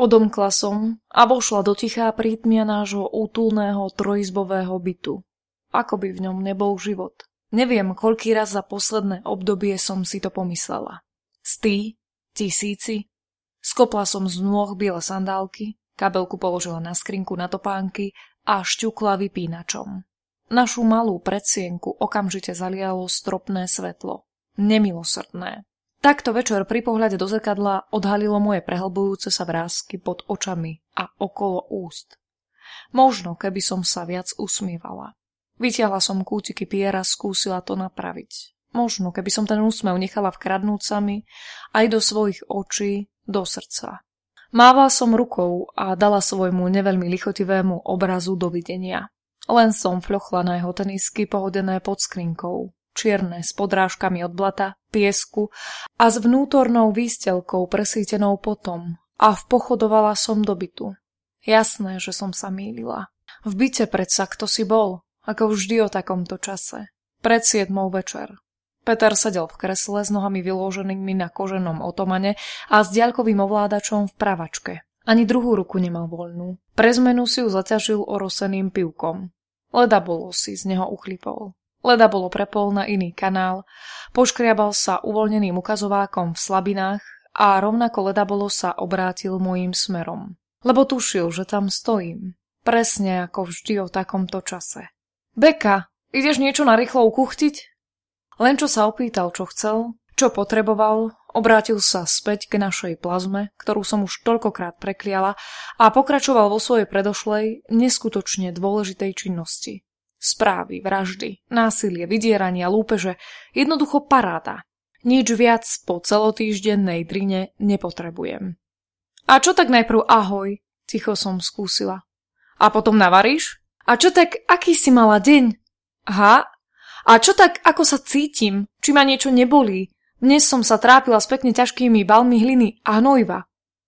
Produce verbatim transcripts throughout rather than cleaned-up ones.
Odomkla som a vošla do tichá prítmia nášho útulného trojizbového bytu. Ako by v ňom nebol život. Neviem, koľký raz za posledné obdobie som si to pomyslela. Stý, tisíci. Skopla som z nôh biele sandálky, kabelku položila na skrinku na topánky a šťukla vypínačom. Našu malú predsienku okamžite zalialo stropné svetlo. Nemilosrdné. Takto večer pri pohľade do zrkadla odhalilo moje prehlbujúce sa vrásky pod očami a okolo úst. Možno, keby som sa viac usmievala. Vytiahla som kútiky piera, skúsila to napraviť. Možno, keby som ten úsmev nechala vkradnúť sa mi aj do svojich očí, do srdca. Mávala som rukou a dala svojmu neveľmi lichotivému obrazu dovidenia. Len som fľochla na jeho tenisky pohodené pod skrinkou. Čierne s podrážkami od blata, piesku a s vnútornou výstelkou presýtenou potom a vpochodovala som do bytu. Jasné, že som sa mýlila. V byte predsa kto si bol, ako vždy o takomto čase. Pred siedmou večer. Peter sedel v kresle s nohami vyloženými na koženom otomane a s diaľkovým ovládačom v pravačke. Ani druhú ruku nemal voľnú. Pre zmenu si ju zaťažil oroseným pivkom. Ledabolo si z neho uchlipol. Ledabolo prepol na iný kanál, poškriabal sa uvoľneným ukazovákom v slabinách a rovnako Ledabolo sa obrátil mojím smerom. Lebo tušil, že tam stojím. Presne ako vždy o takomto čase. Beka, ideš niečo narýchlo ukuchtiť? Len čo sa opýtal, čo chcel, čo potreboval, obrátil sa späť k našej plazme, ktorú som už toľkokrát prekliala, a pokračoval vo svojej predošlej, neskutočne dôležitej činnosti. Správy, vraždy, násilie, vydierania, lúpeže, jednoducho paráda. Nič viac po celotýždennej drine nepotrebujem. A čo tak najprv ahoj, ticho som skúsila. A potom navaríš? A čo tak, aký si mala deň? Aha. A čo tak, ako sa cítim? Či ma niečo nebolí? Dnes som sa trápila s pekne ťažkými balmi hliny a hnojiva.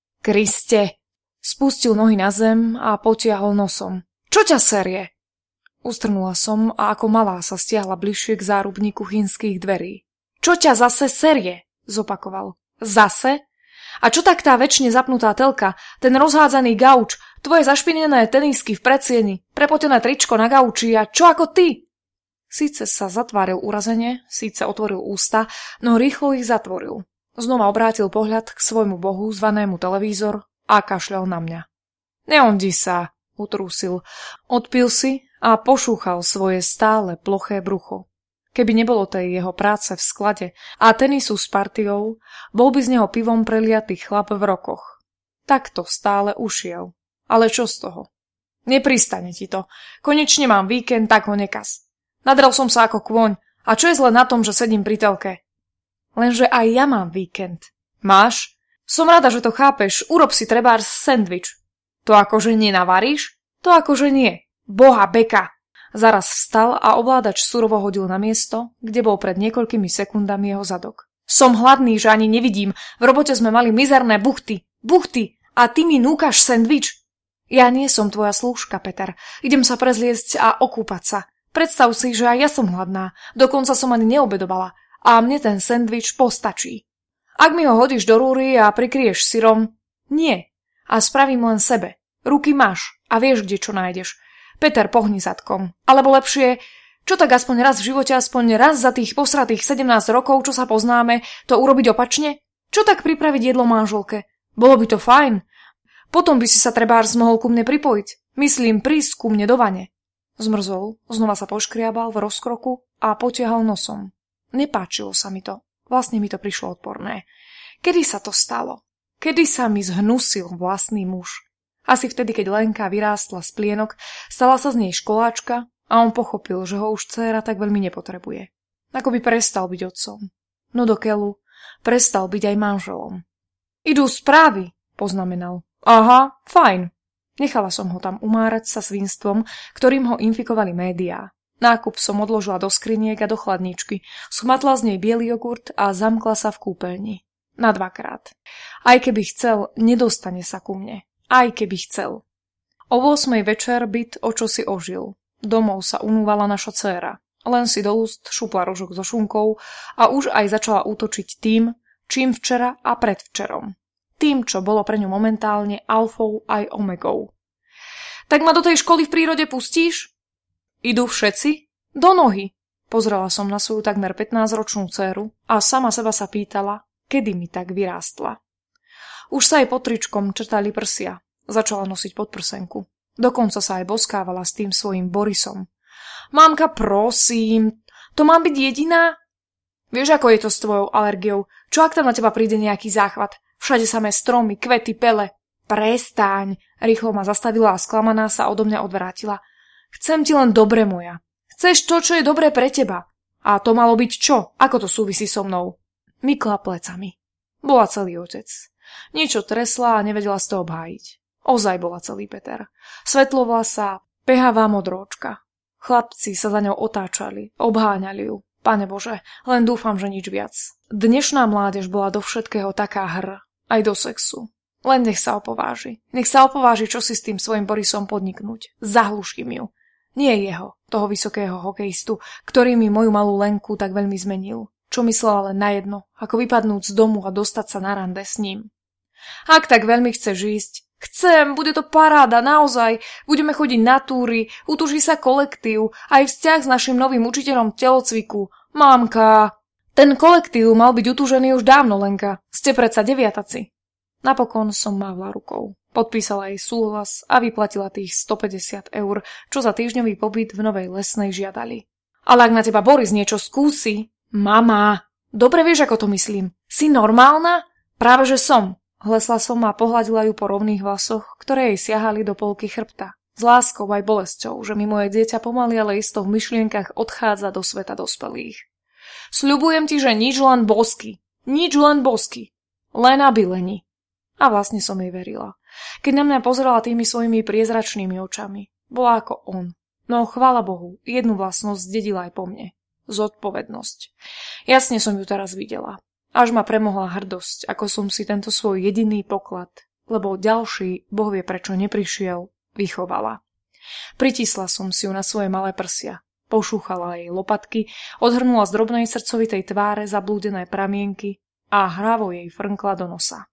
Kriste! Spustil nohy na zem a potiahol nosom. Čo ťa serie? Ustrnula som a ako malá sa stiahla bližšie k zárubníku kuchynských dverí. Čo ťa zase serie? Zopakoval. Zase? A čo tak tá večne zapnutá telka, ten rozhádzaný gauč, tvoje zašpinené tenisky v predsieni, prepotené tričko na gauči a čo ako ty? Síce sa zatváril urazene, síce otvoril ústa, no rýchlo ich zatvoril. Znova obrátil pohľad k svojmu bohu zvanému televízor a kašľal na mňa. Neondi sa, utrúsil. Odpil si a pošúchal svoje stále ploché brucho. Keby nebolo tej jeho práce v sklade a tenisu s partiou, bol by z neho pivom preliatý chlap v rokoch. Takto stále ušiel. Ale čo z toho? Nepristane ti to. Konečne mám víkend, tak ho nekaz. Nadrel som sa ako kôň. A čo je zle na tom, že sedím pri telke? Lenže aj ja mám víkend. Máš? Som rada, že to chápeš. Urob si trebárs sendvič. To akože nenavaríš? To akože nie. Boha, Beka! Zaraz vstal a ovládač surovo hodil na miesto, kde bol pred niekoľkými sekundami jeho zadok. Som hladný, že ani nevidím. V robote sme mali mizerné buchty. Buchty! A ty mi núkaš sendvič? Ja nie som tvoja slúžka, Peter. Idem sa prezliecť a okúpať sa. Predstav si, že aj ja som hladná. Dokonca som ani neobedovala. A mne ten sendvič postačí. Ak mi ho hodíš do rúry a prikryješ syrom, nie. A spravím len sebe. Ruky máš a vieš, kde čo nájdeš. Peter, pohni zadkom. Alebo lepšie, čo tak aspoň raz v živote, aspoň raz za tých posratých sedemnásť rokov, čo sa poznáme, to urobiť opačne? Čo tak pripraviť jedlo manželke? Bolo by to fajn. Potom by si sa trebárs mohol ku mne pripojiť. Myslím, prísť ku mne do vane. Zmrzol, znova sa poškriabal v rozkroku a potiahol nosom. Nepáčilo sa mi to. Vlastne mi to prišlo odporné. Kedy sa to stalo? Kedy sa mi zhnusil vlastný muž? Asi vtedy, keď Lenka vyrástla z plienok, stala sa z nej školáčka a on pochopil, že ho už dcéra tak veľmi nepotrebuje. Ako by prestal byť otcom. No do keľu, prestal byť aj manželom. Idú správy, poznamenal. Aha, fajn. Nechala som ho tam umárať sa svinstvom, ktorým ho infikovali médiá. Nákup som odložila do skriniek a do chladničky, schmatla z nej biely jogurt a zamkla sa v kúpeľni. Na dvakrát. Aj keby chcel, nedostane sa ku mne. Aj keby chcel. O ôsmej večer byt očosi ožil. Domov sa unúvala naša dcéra. Len si do úst šupla rožok so šunkou a už aj začala útočiť tým, čím včera a predvčerom. tým, čo bolo pre ňu momentálne alfou aj omegou. Tak ma do tej školy v prírode pustíš? Idú všetci? Do nohy. Pozrela som na svoju takmer pätnásťročnú dcéru a sama seba sa pýtala, kedy mi tak vyrástla. Už sa jej pod tričkom črtali prsia. Začala nosiť podprsenku. Dokonca sa aj boskávala s tým svojím Borisom. Mamka, prosím, to mám byť jediná? Vieš, ako je to s tvojou alergiou? Čo ak tam na teba príde nejaký záchvat? Všade samé stromy, kvety, pele. Prestaň. Rýchlo ma zastavila a sklamaná sa odo mňa odvrátila. Chcem ti len dobre, moja. Chceš to, čo je dobré pre teba. A to malo byť čo? Ako to súvisí so mnou? Mykla plecami. Bola celý otec. Niečo tresla a nevedela z toho obhájiť. Ozaj bola celý Peter. Svetlovlasá, pehavá modróčka. Chlapci sa za ňou otáčali, obháňali ju. Pane Bože, len dúfam, že nič viac. Dnešná mládež bola do všetkého taká hr, aj do sexu. Len nech sa opováži. Nech sa opováži, čo si s tým svojim Borisom podniknúť. Zahluším ju. Nie jeho, toho vysokého hokejistu, ktorý mi moju malú Lenku tak veľmi zmenil. Čo myslela len na jedno, ako vypadnúť z domu a dostať sa na rande s ním. Ak tak veľmi chceš ísť, chcem, bude to paráda, naozaj. Budeme chodiť na túry, utuží sa kolektív, aj vzťah s našim novým učiteľom telocviku. Mamka, ten kolektív mal byť utúžený už dávno, Lenka. Ste predsa deviataci. Napokon som mávla rukou. Podpísala jej súhlas a vyplatila tých stopäťdesiat eur, čo za týždňový pobyt v Novej Lesnej žiadali. Ale ak na teba Boris niečo skúsi... Mama, dobre vieš, ako to myslím. Si normálna? Práve že som. Hlesla som a pohľadila ju po rovných vlasoch, ktoré jej siahali do polky chrbta. S láskou aj bolesťou, že mi moje dieťa pomaly, ale isto v myšlienkach odchádza do sveta dospelých. Sľubujem ti, že nič len bosky. Nič len bosky. Len aby leni. A vlastne som jej verila. Keď na mňa pozerala tými svojimi priezračnými očami, bola ako on. No chvála Bohu, jednu vlastnosť zdedila aj po mne. Zodpovednosť. Jasne som ju teraz videla. Až ma premohla hrdosť, ako som si tento svoj jediný poklad, lebo ďalší, Boh vie prečo neprišiel, vychovala. Pritisla som si ju na svoje malé prsia. Pošúchala jej lopatky, odhrnula z drobnej srdcovitej tváre zablúdené pramienky a hravo jej frnkla do nosa.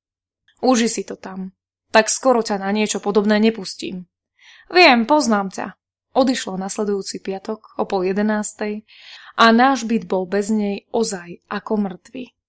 Uži si to tam. Tak skoro ťa na niečo podobné nepustím. Viem, poznám ťa. Odišla nasledujúci piatok o pol jedenástej a náš byt bol bez nej ozaj ako mŕtvy.